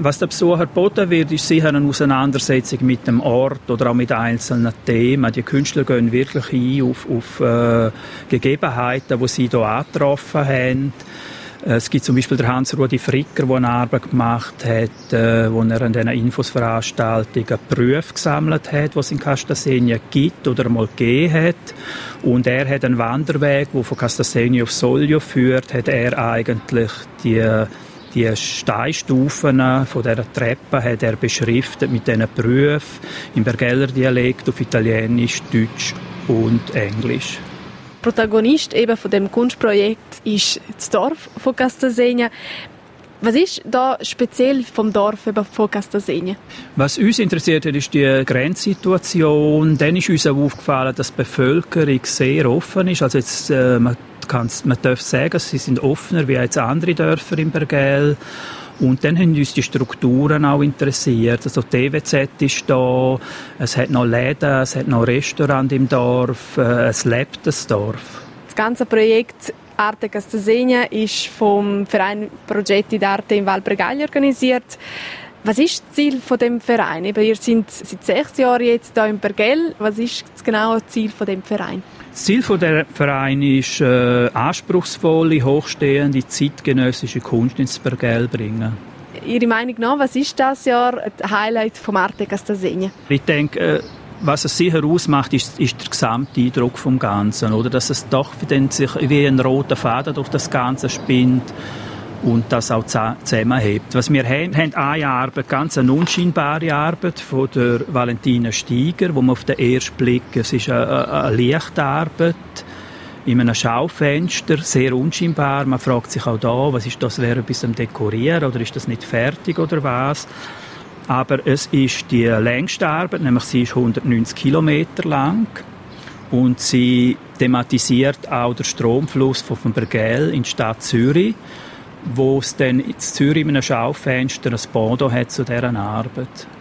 Was den Besucher geboten wird, ist sicher eine Auseinandersetzung mit dem Ort oder auch mit einzelnen Themen. Die Künstler gehen wirklich ein auf Gegebenheiten, die sie hier angetroffen haben. Es gibt zum Beispiel den Hans-Rudi Fricker, der eine Arbeit gemacht hat, wo er an diesen Infosveranstaltungen Berufe gesammelt hat, die es in Castasegna gibt oder einmal gegeben hat. Und er hat einen Wanderweg, der von Castasegna auf Soglio führt, hat er eigentlich die Steinstufen von dieser Treppe hat er beschriftet mit diesen Berufen im Bergeller Dialekt auf Italienisch, Deutsch und Englisch. Protagonist eben von dem Kunstprojekt ist das Dorf von Castasegna. Was ist da speziell vom Dorf von Castasegna? Was uns interessiert hat, ist die Grenzsituation. Dann ist uns auch aufgefallen, dass die Bevölkerung sehr offen ist. Also jetzt, man darf sagen, sie sind offener wie jetzt andere Dörfer im Bergell. Und dann haben uns die Strukturen auch interessiert. Also die EWZ ist da, es hat noch Läden, es hat noch Restaurant im Dorf, es lebt das Dorf. Das ganze Projekt Arte Castasegna ist vom Verein Progetti d'Arte in Val Bregaglia organisiert. Was ist das Ziel von dem Verein? Ihr seid seit 6 Jahren jetzt hier im Bergell. Was ist das genaue Ziel von dem Verein? Das Ziel von der Verein ist, anspruchsvolle, hochstehende, zeitgenössische Kunst ins Bergell bringen. Ihrer Meinung nach, was ist das Jahr das Highlight vom Arte Castasegna? Ich denke, was es sicher ausmacht, ist der Gesamteindruck vom Ganzen, oder? Dass es doch sich wie ein roter Faden durch das Ganze spinnt und das auch zusammenhebt. Was wir haben eine Arbeit, ganz eine unscheinbare Arbeit von der Valentina Steiger, wo man auf den ersten Blick, es ist eine Lichtarbeit in einem Schaufenster, sehr unscheinbar. Man fragt sich auch da, was ist das, wäre etwas am Dekorieren oder ist das nicht fertig oder was? Aber es ist die längste Arbeit, nämlich sie ist 190 Kilometer lang und sie thematisiert auch den Stromfluss vom Bergell in die Stadt Zürich, wo es dann in Zürich in einem Schaufenster ein Pendant hat zu dieser Arbeit.